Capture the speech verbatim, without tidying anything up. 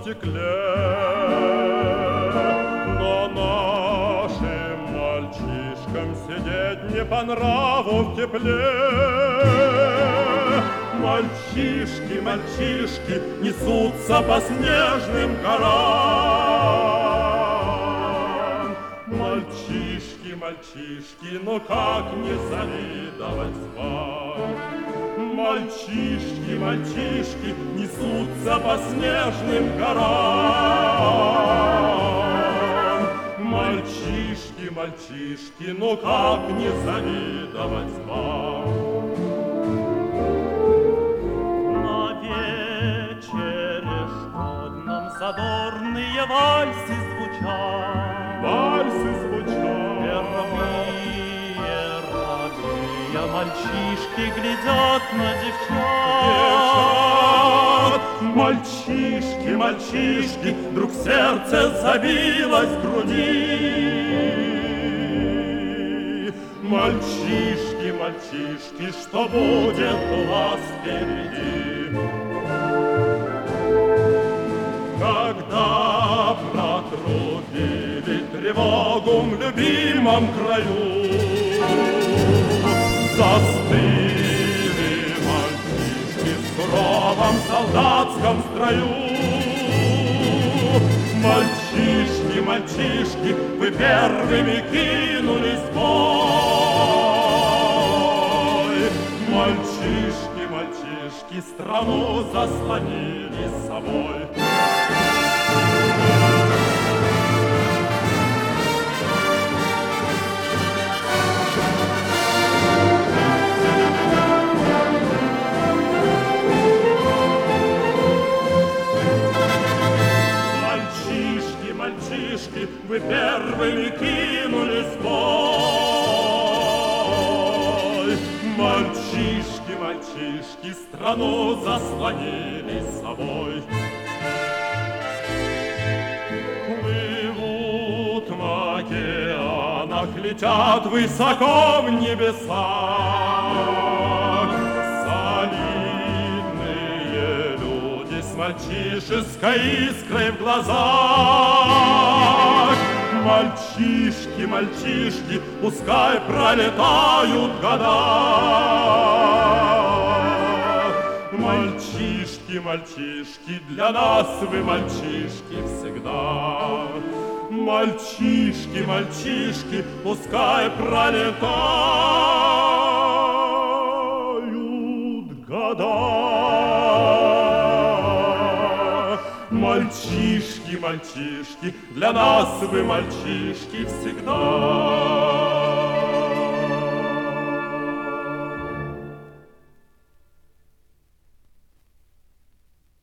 стекле. Но нашим мальчишкам сидеть не по нраву в тепле. Мальчишки, мальчишки несутся по снежным горам. Мальчишки, мальчишки, но как не завидовать вам? Мальчишки, мальчишки несутся по снежным горам. Мальчишки, мальчишки, но как не завидовать вам? Задорные вальсы звучат, вальсы звучат. Первые родные мальчишки глядят на девчат. Девчат. Мальчишки, мальчишки, вдруг сердце забилось в груди. Мальчишки, мальчишки, что будет у вас впереди? Когда протрубили тревогу в любимом краю, застыли мальчишки в суровом солдатском строю. Мальчишки, мальчишки, вы первыми кинулись в бой. Мальчишки, мальчишки, страну заслонили собой. Мальчишки, мальчишки, вы первыми кинулись в бой. Мальчишки, мальчишки, страну заслонили собой. Плывут в океанах, летят высоко в небесах. Солидные люди с мальчишеской искрой в глазах. Мальчишки, мальчишки, пускай пролетают года. Мальчишки, мальчишки, для нас вы мальчишки всегда. Мальчишки, мальчишки, пускай пролетают года. Мальчишки, мальчишки, для нас вы мальчишки всегда.